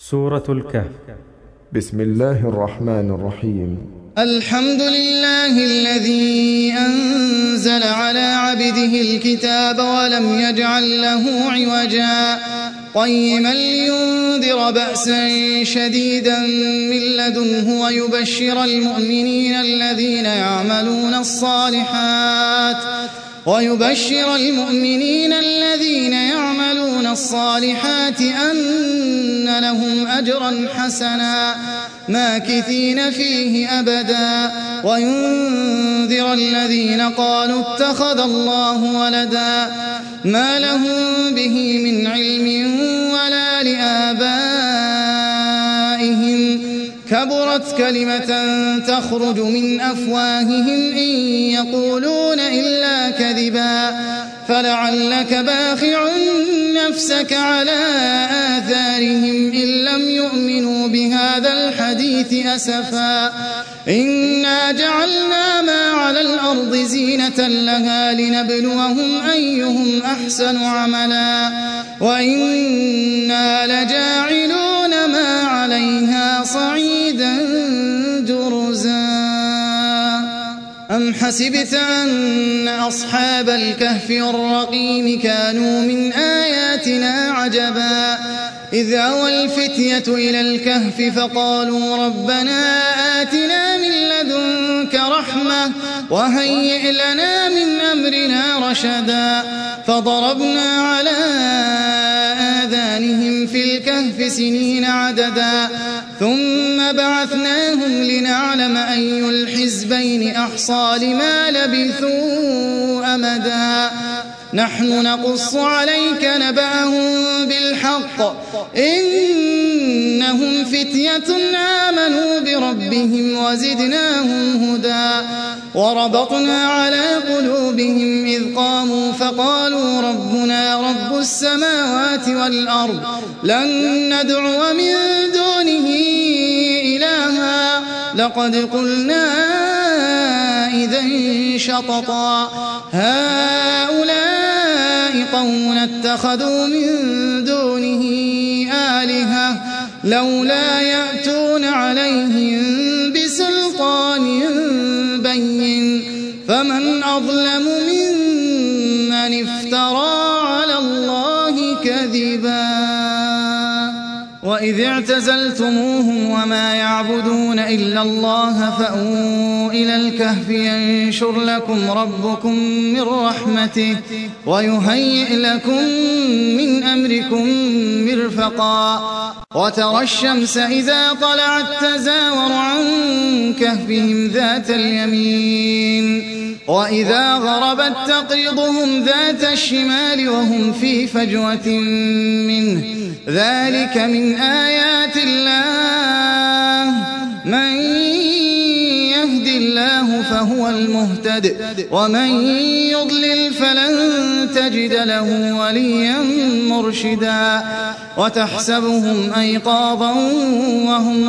سورة الكهف. بسم الله الرحمن الرحيم. الحمد لله الذي أنزل على عبده الكتاب ولم يجعل له عوجا قيما لينذر بأسا شديدا من لدنه ويبشر المؤمنين الذين يعملون الصالحات أن لهم أجرا حسنا ماكثين فيه أبدا وينذر الذين قالوا اتخذ الله ولدا ما لهم به من علم ولا لآبائهم كبرت كلمة تخرج من أفواههم إن يقولون إلا كذبا فلعلك باخع نفسك على آثارهم إن لم يؤمنوا بهذا الحديث أسفا إنا جعلنا ما على الأرض زينة لها لنبلوهم أيهم أحسن عملا وإنا لجاعلون ما عليها صعيدا جرزا أم حسبت أن أصحاب الكهف والرقيم كانوا من آياتنا عجبا إذ أوى الفتية إلى الكهف فقالوا ربنا آتنا من لدنك رحمة وهيئ لنا من أمرنا رشدا فضربنا على آذانهم في الكهف سنين عددا ثم بعثناهم لنعلم أي الحزبين أحصى لما لبثوا أمدا نحن نقص عليك نبأهم بالحق إنهم فتية آمنوا بربهم وزدناهم هدى وربطنا على قلوبهم إذ قاموا فقالوا ربنا رب السماوات والأرض لن ندعو من دونه إلها لقد قلنا إذا شططا هؤلاء قوم اتخذوا من دونه آلهة لولا يأتون عليهم بسلطان بين فمن أظلم ممن افترى على الله كذبا وإذ اعتزلتموهم وما يعبدون إلا الله فأووا إلى الكهف ينشر لكم ربكم من رحمته ويهيئ لكم من أمركم مرفقا وترى الشمس إذا طلعت تزاور عن كهفهم ذات اليمين وإذا غربت تقرضهم ذات الشمال وهم في فجوة منه ذلك من آيات الله من يهد الله فهو المهتد ومن يضلل فلن تجد له وليا مرشدا وتحسبهم أيقاظا وهم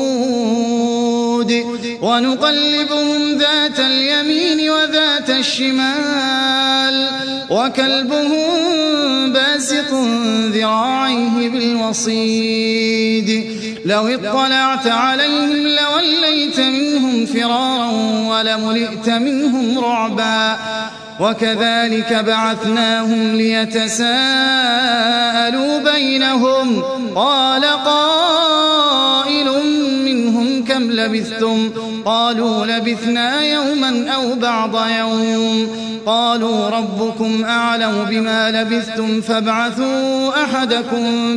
رقود ونقلبهم ذات اليمين وذات الشمال وكلبهم باسط ذراعيه بالوصيد لو اطلعت عليهم لوليت منهم فرارا ولملئت منهم رعبا وكذلك بعثناهم ليتساءلوا بينهم قال قائل منهم كم لبثتم قالوا لبثنا يوما أو بعض يوم قالوا ربكم أعلم بما لبثتم فابعثوا أحدكم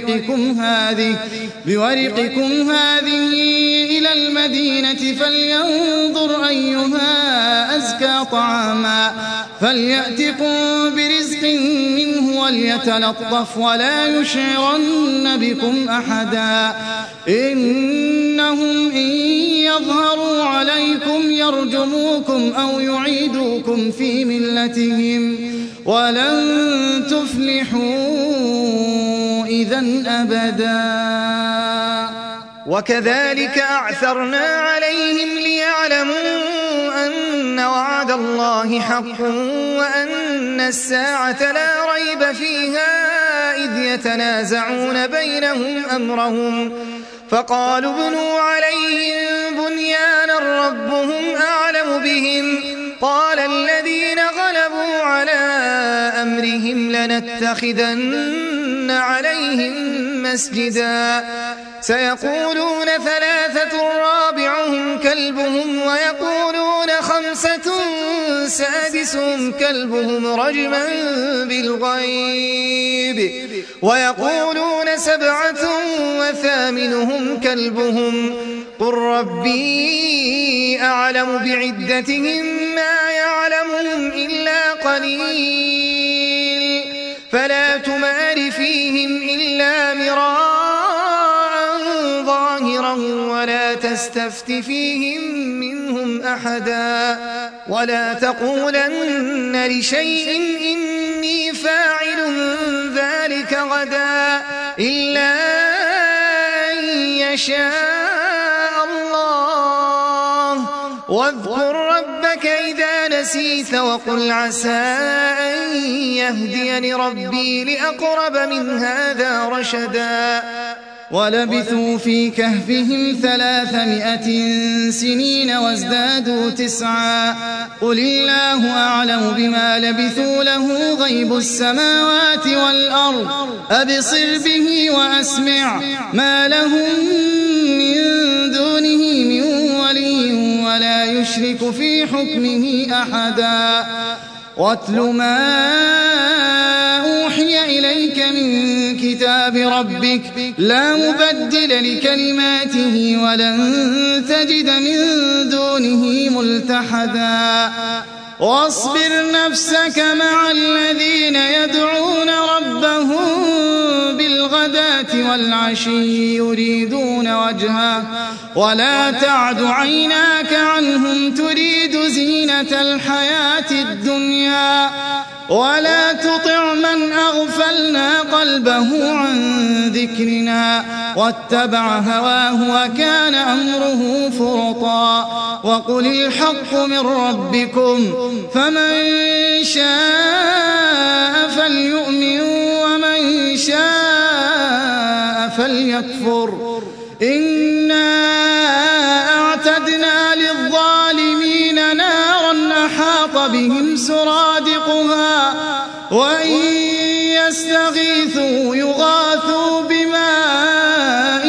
بورقكم هذه إلى المدينة فلينظر أيها أزكى طعاما فليأتكم برزق منه وليتلطف ولا يشعرن بكم أحدا إنهم إن يظهروا عليكم يرجموكم أو يعيدوكم في ملتهم ولن تفلحوا إذن أبدا وكذلك أعثرنا عليهم ليعلموا أن وعد الله حق وأن الساعة لا ريب فيها إذ يتنازعون بينهم أمرهم فقالوا ابنوا عليهم بنيانا ربهم أعلم بهم قال الذين غلبوا على أمرهم لنتخذن عليهم مسجدا سيقولون 3 رابعهم كلبهم ويقولون 5 سادسهم كلبهم رجما بالغيب ويقولون 7 وثامنهم كلبهم قل ربي أعلم بعدتهم ما يعلمهم إلا قليل فلا تمار فيهم إلا مراء ظاهرا ولا تستفت فيهم منهم أحدا ولا تقولن لشيء إني فاعل ذلك غدا إلا أن يشاء الله واذكر ربك إذا نسيت وقل عسى أن يهديني ربي لأقرب من هذا رشدا ولبثوا في كهفهم 300 سنين وازدادوا 9 قل الله أعلم بما لبثوا له غيب السماوات والأرض أبصر به وأسمع ما لهم من دونه من ولي ولا يشرك في حكمه أحدا واتل ما أوحي إليك من كتاب ربك لا مبدل لكلماته ولن تجد من دونه ملتحدا واصبر نفسك مع الذين يدعون ربهم بالغداة والعشي يريدون وجهه ولا تعد عيناك عنهم تريد زينة الحياة الدنيا ولا تطع من أغفلنا قلبه عن ذكرنا واتبع هواه وكان أمره فرطا وقل الحق من ربكم فمن شاء فليؤمن ومن شاء فليكفر إنا أعتدنا للظالمين نارا أحاط بهم سرادقها وإن يستغيثوا يغاثوا بماء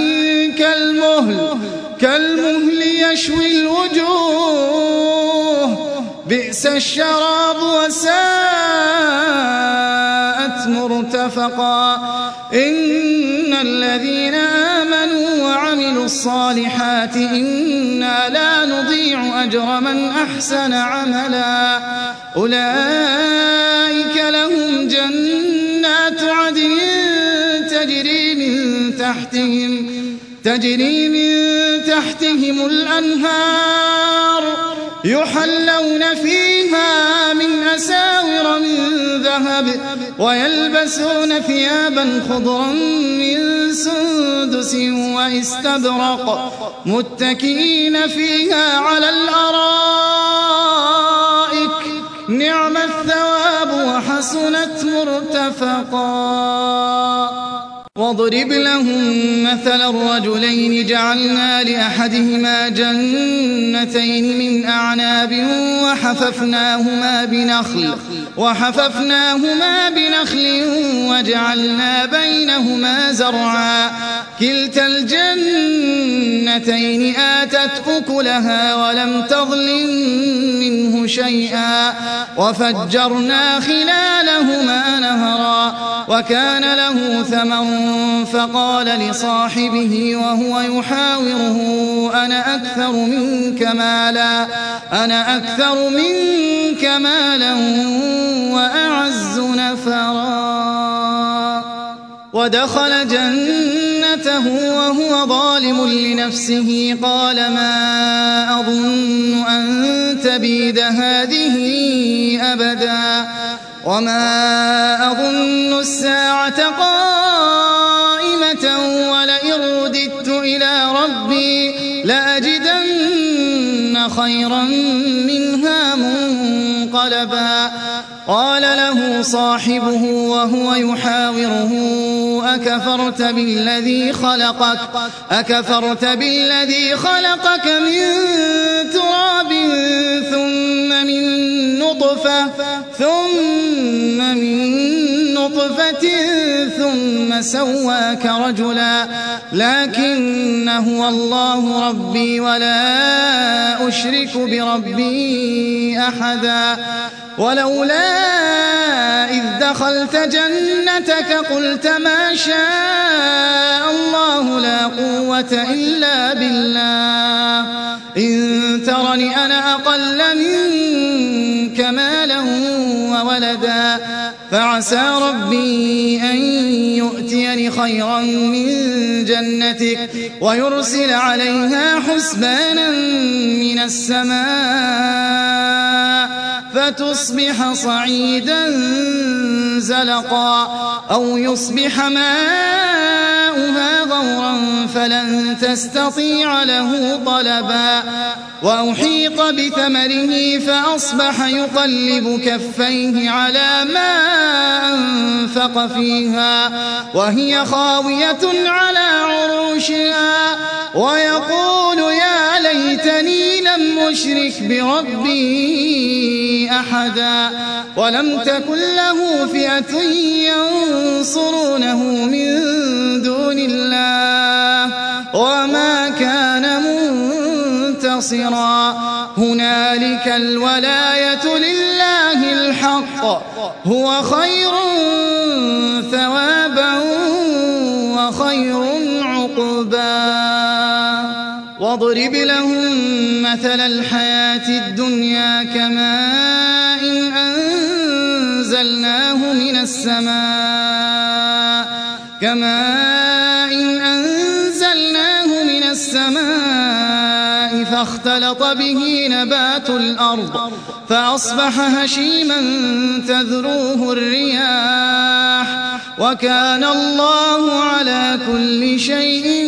كالمهل يشوي الوجوه بئس الشراب وساءت مرتفقا إن الذين آمنوا وعملوا الصالحات إنا لا نضيع أجر من أحسن عملا أولئك لهم جنات عدن تجري من تحتهم الأنهار يحلون فيها من أساور من ذهب ويلبسون ثيابا خضرا من سندس واستبرق متكئين فيها على الأرائك نعم الثواب وحسنت مرتفقا واضرب لهم مثل الرجلين جعلنا لأحدهما جنتين من أعناب وحففناهما بنخل وجعلنا بينهما زرعا كلتا الجنتين آتت أكلها ولم تظلم منه شيئا وفجرنا خلالهما نهرا وكان له ثمر فقال لصاحبه وهو يحاوره أنا أكثر منك مالا وأعز نفرا ودخل جنته وهو ظالم لنفسه قال ما أظن أن تبيد هذه أبدا وما أظن الساعة قائمة ولئن رددت إلى ربي لأجدن خيرا منها منقلبا قال له صاحبه وهو يحاوره أكفرت بالذي خلقك من تراب ثم من نطفة ثم سواك رجلا لكن هو الله ربي ولا أشرك بربي أحدا ولولا إذ دخلت جنتك قلت ما شاء الله لا قوة إلا بالله إن ترني أنا أقل منك مالا وولدا فعسى ربي أن يؤتيني خيرا من جنتك ويرسل عليها حسبانا من السماء فتصبح صعيدا زلقا أو يصبح ماؤها غورا فلن تستطيع له طلبا وأحيط بثمره فأصبح يقلب كفيه على ما أنفق فيها وهي خاوية على عروشها ويقول يا ليتني لم أشرك بربي أحدا ولم تكن له فئة ينصرونه من دون الله وما كان منتصرا هنالك الولاية لله الحق هو خير ثوابا وخير عقبا واضرب لهم مثل الحياة الدنيا كماء أنزلناه من السماء فاختلط به نبات الأرض فأصبح هشيما تذروه الرياح وكان الله على كل شيء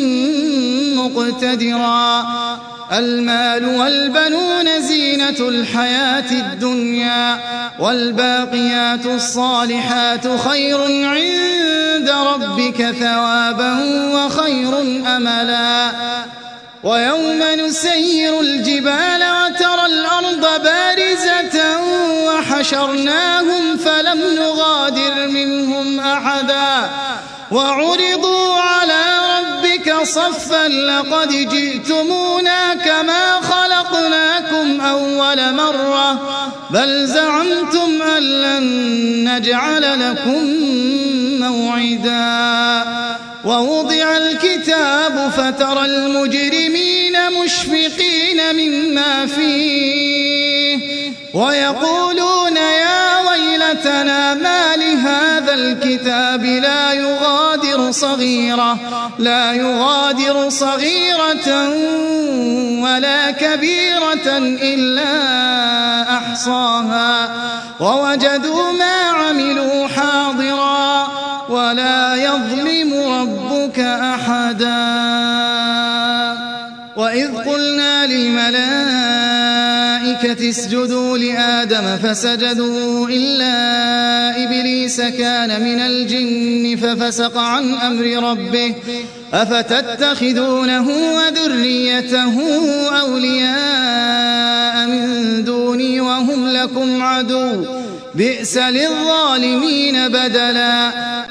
مقتدرا المال والبنون زينة الحياة الدنيا والباقيات الصالحات خير عند ربك ثوابا وخير أملا ويوم نسير الجبال وترى الأرض بارزة وحشرناهم فلم نغادر منهم أحدا وعرضوا على ربك صفا لقد جئتمونا كما خلقناكم أول مرة بل زعمتم أن لن نجعل لكم موعدا ووضع الكتاب فترى المجرمين مشفقين مما فيه ويقولون يا ويلتنا ما لهذا الكتاب لا يغادر صغيرة ولا كبيرة إلا أحصاها ووجدوا ما عملوا حاضرا ولا يظلم ربك أحدا وإذ قلنا للملائكة اسجدوا لآدم فسجدوا إلا إبليس كان من الجن ففسق عن أمر ربه أفتتخذونه وذريته أولياء من دوني وهم لكم عدو بئس للظالمين بدلا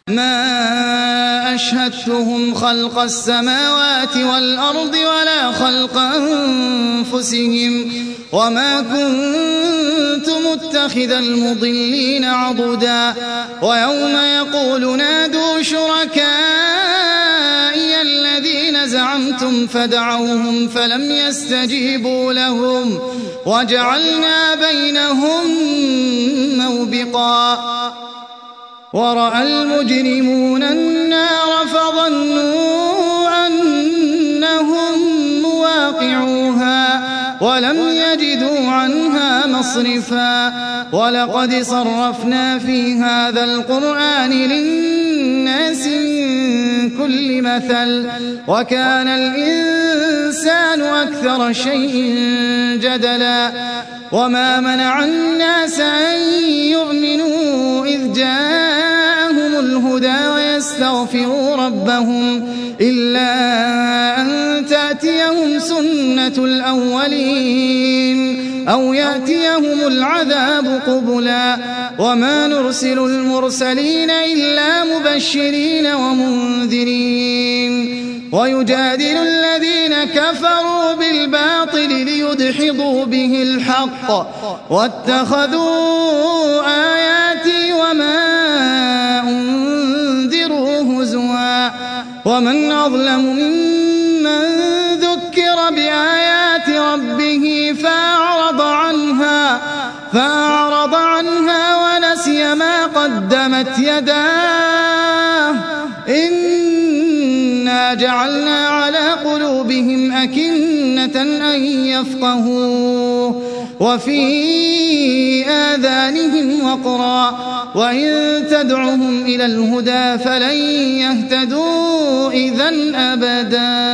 ما أشهدتهم خلق السماوات والأرض ولا خلق أنفسهم وما كنت متخذ المضلين عضدا ويوم يقول نادوا شركائي الذين زعمتم فدعوهم فلم يستجيبوا لهم وجعلنا بينهم موبقا ورأى المجرمون النار فظنوا أنهم مواقعوها ولم يجدوا عنها مصرفا ولقد صرفنا في هذا القرآن للناس من كل مثل وكان الإنسان أكثر شيء جدلا وما منع الناس أن يؤمنوا إذ جاءهم الهدى ويستغفروا ربهم إلا أن تأتيهم سنة الأولين أو يأتيهم العذاب قبلا وما نرسل المرسلين إلا مبشرين ومنذرين ويجادل الذين كفروا بالباطل ليدحضوا به الحق واتخذوا آياتي وما أنذروا هزوا ومن أظلم ممن ذكر بآيات ربه فأعرض عنها ونسي ما قدمت يداه إنا جعلنا على قلوبهم أكنة أن يفقهوه وفي آذانهم وقرا وإن تدعهم إلى الهدى فلن يهتدوا إذن أبدا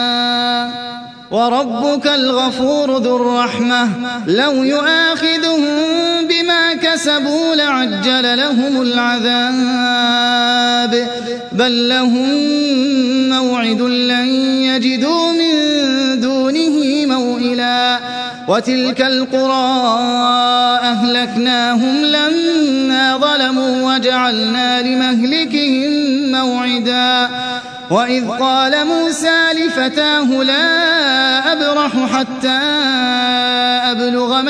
وربك الغفور ذو الرحمة لو يؤاخذهم بما كسبوا لعجل لهم العذاب بل لهم موعد لن يجدوا من دونه موئلا وتلك القرى أهلكناهم لما ظلموا وجعلنا لمهلكهم موعدا وإذ قال موسى لفتاه لا أبرح حتى أبلغ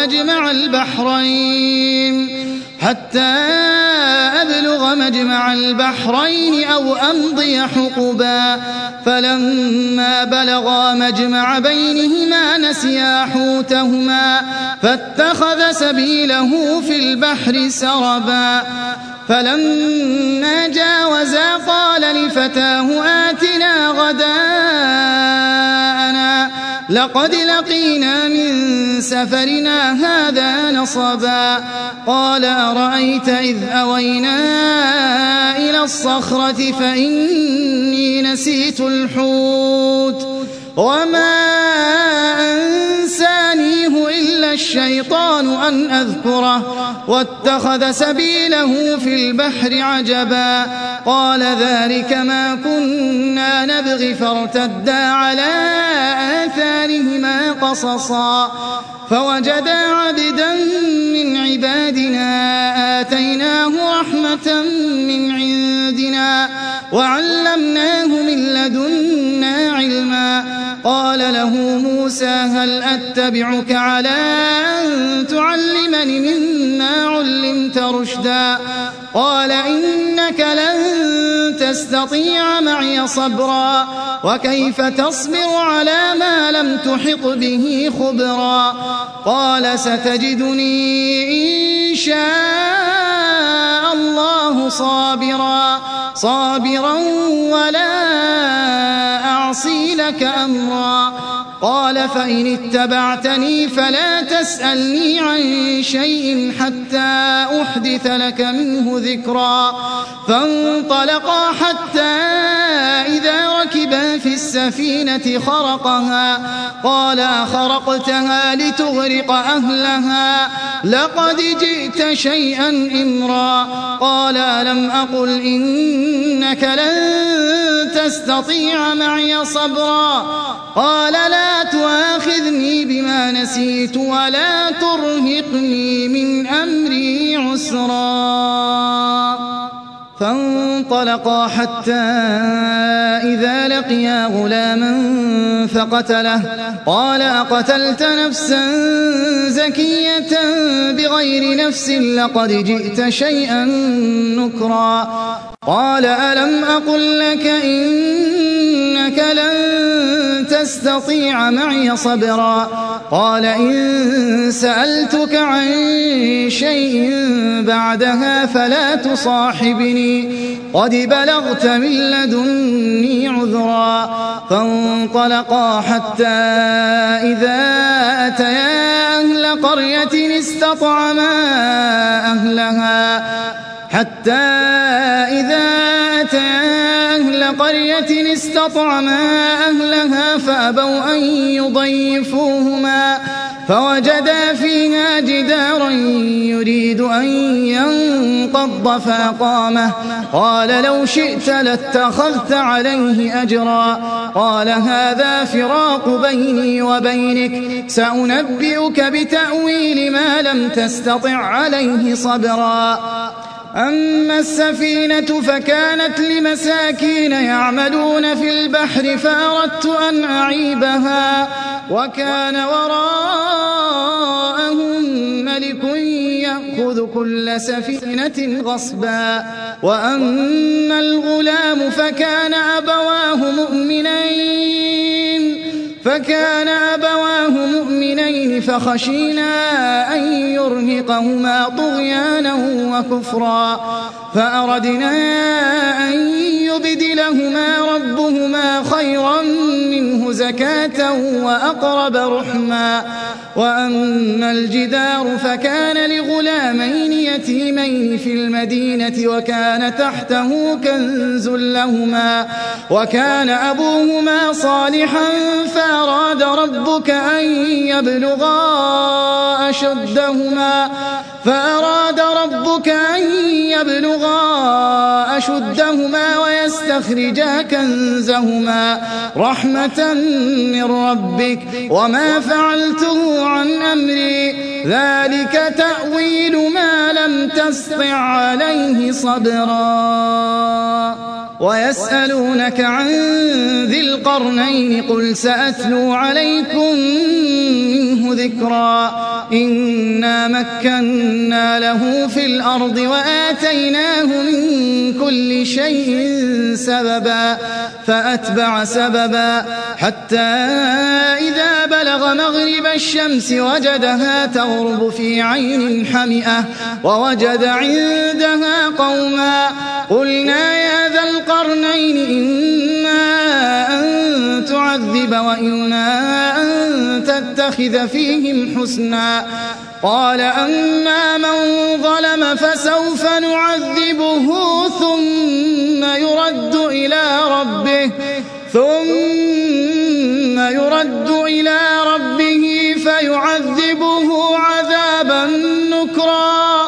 مجمع البحرين أو أمضي حقبا فلما بلغا مجمع بينهما نسيا حوتهما فاتخذ سبيله في البحر سربا فلما جاوزا قال لفتاه آتنا غداءنا لقد لقينا من سفرنا هذا نصبا قال أرأيت إذ أوينا إلى الصخرة فإني نسيت الحوت وما أنسانيه إلا الشيطان أن أذكره واتخذ سبيله في البحر عجبا قال ذلك ما كنا نبغي فارتدا على آثارهما قصصا فوجدا عبدا من عبادنا آتيناه رحمة من عندنا وعلمناه من لدنا علما قال له موسى هل أتبعك على أن تعلمني مما علمت رشدا قال إنك لن تستطيع معي صبرا وكيف تصبر على ما لم تحط به خبرا قال ستجدني إن شاء الله صابرا ولا أعصي لك أمرا قال فإن اتبعتني فلا تسألني عن شيء حتى أحدث لك منه ذكرا فانطلقا حتى إذا ركبا في السفينة خرقها قال أخرقتها لتغرق أهلها لقد جئت شيئا إمرا قال ألم أقل إنك لن تستطيع معي صبرا قال لا تؤاخذني بما نسيت ولا ترهقني من أمري عسرا فانطلقا حتى إذا لقيا غلاما فقتله قال أقتلت نفسا زكية بغير نفس لقد جئت شيئا نكرا قال ألم أقل لك إنك لن تستطيع معي صبرا قال إن سألتك عن شيء بعدها فلا تصاحبني قد بلغت من لدني عذرا فانطلقا حتى إذا أتيا أهل قرية استطعما أهلها فأبوا أن فوجدا فيها جدارا يريد أن ينقض فأقامه قال لو شئت لاتخذت عليه أجرا قال هذا فراق بيني وبينك سأنبئك بتأويل ما لم تستطع عليه صبرا أما السفينة فكانت لمساكين يعملون في البحر فأردت أن أعيبها وكان وراءهم ملك يأخذ كل سفينة غصبا وأما الغلام فكان أبواه مؤمنين فخشينا أن يرهقهما طغيانا وكفرا فأردنا أن يبدلهما ربهما خيرا منه زكاة وأقرب رحما وأما الجدار فكان لغلامين يتيمين في المدينة وكان تحته كنز لهما وكان أبوهما صالحا فأراد ربك أن يبلغا أشدهما ويستخرجا كنزهما رحمة من ربك وما فعلته عن أمري ذلك تأويل ما لم تسطع عليه صبرا ويسألونك عن ذي القرنين قل سأتلو عليكم منه ذكرا إنا مكنا له في الأرض وآتيناه من كل شيء سببا فأتبع سببا حتى إذا بلغ مغرب الشمس وجدها تغرب في عين حمئة ووجد عندها قوما قلنا يا ذا القرنين إما أن تعذب وإما أن تتخذ فيهم حسنا قال أما من ظلم فسوف نعذبه ثم يرد إلى ربه فيعذبه عذابا نكرا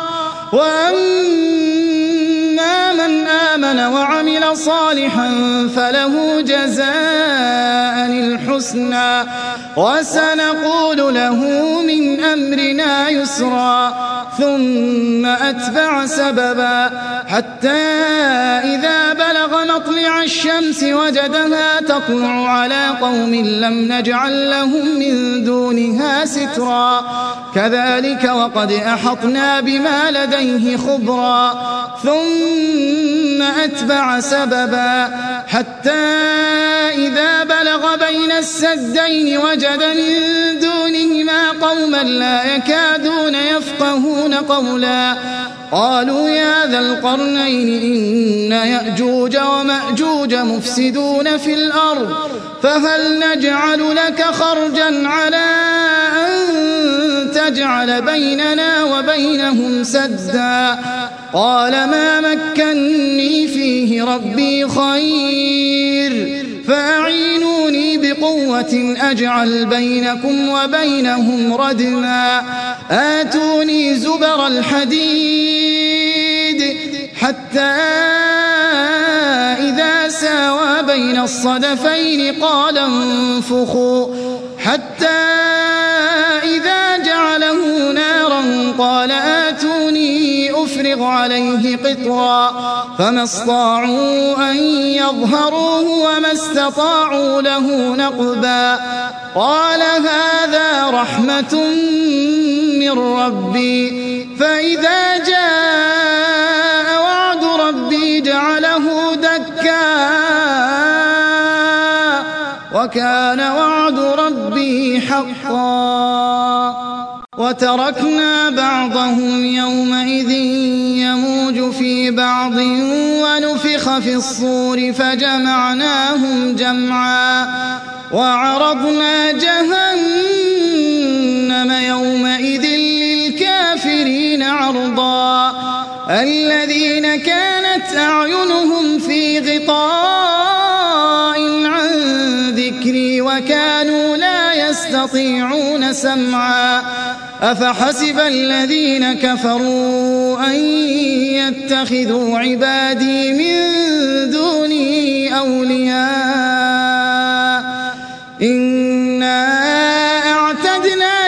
وأما من آمن وعمل صالحا فله جزاء الحسنى وسنقول له من أمرنا يسرا ثم أتبع سببا حتى إذا بلغ مطلع الشمس وجدها تطلع على قوم لم نجعل لهم من دونها سترا كذلك وقد أحطنا بما لديه خبرا ثم أتبع سببا حتى إذا بلغ بين السدين وجد من دونهما قوما لا يكادون يفقهون قولا قالوا يا ذا القرنين إن يأجوج ومأجوج مفسدون في الأرض فهل نجعل لك خرجا على أن تجعل بيننا وبينهم سدا قال ما مكني فيه ربي خير فأعينوني بقوة أجعل بينكم وبينهم ردما آتوني زبر الحديد حتى إذا ساوى بين الصدفين قال انفخوا حتى إذا جعله نارا قال آتوني أفرغ عليه قطرا فما استطاعوا أن يظهروه وما استطاعوا له نقبا قال هذا رحمة من ربي فإذا جاء وعد ربي جعله دكا وكان وعد ربي حقا وتركنا بعضهم يومئذ يموج في بعض ونفخ في الصور فجمعناهم جمعا وعرضنا جهنم يومئذ للكافرين عرضا الذين كانت أعينهم في غطاء عن ذكري وكانوا لا يستطيعون يستطيعون سمعا أفحسب الذين كفروا أن يتخذوا عبادي من دوني أولياء إنا أعتدنا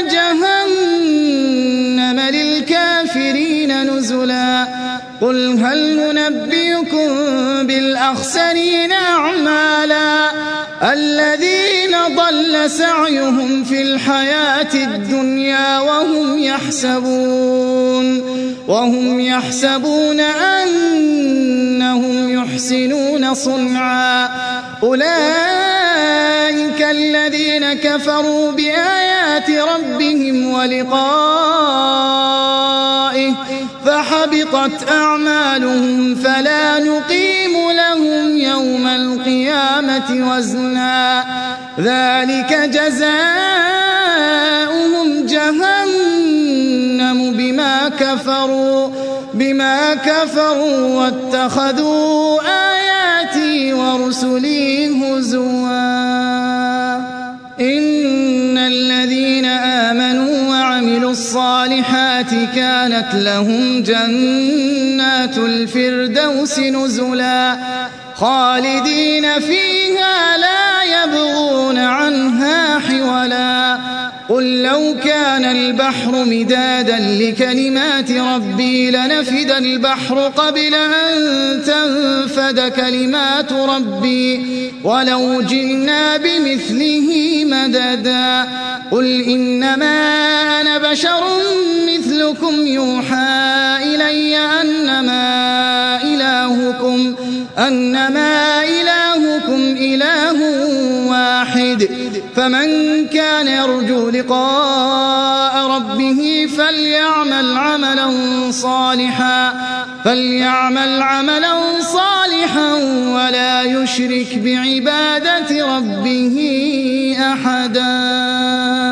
جهنم للكافرين نزلا قل هل ننبئكم بالأخسرين أعمالا الذين ضل سعيهم في الحياة الدنيا وهم يحسبون أنهم يحسنون صنعا أولئك الذين كفروا بآيات ربهم ولقائه فحبطت أعمالهم فلا نقيم لهم يوم القيامة وزنا ذلك جزاؤهم جهنم بما كفروا واتخذوا آياتي ورسلي هزوا إن الذين آمنوا وعملوا الصالحات كانت لهم جنات الفردوس نزلا خالدين فيها لا يبغون عنها حولا قل لو كان البحر مدادا لكلمات ربي لنفد البحر قبل أن تنفد كلمات ربي ولو جئنا بمثله مددا قل إنما أنا بشر مثلكم يوحى إلي أنما إلهكم إله واحد فمن كان يرجو لقاء ربه فليعمل عملا صالحا ولا يشرك بعبادة ربه أحدا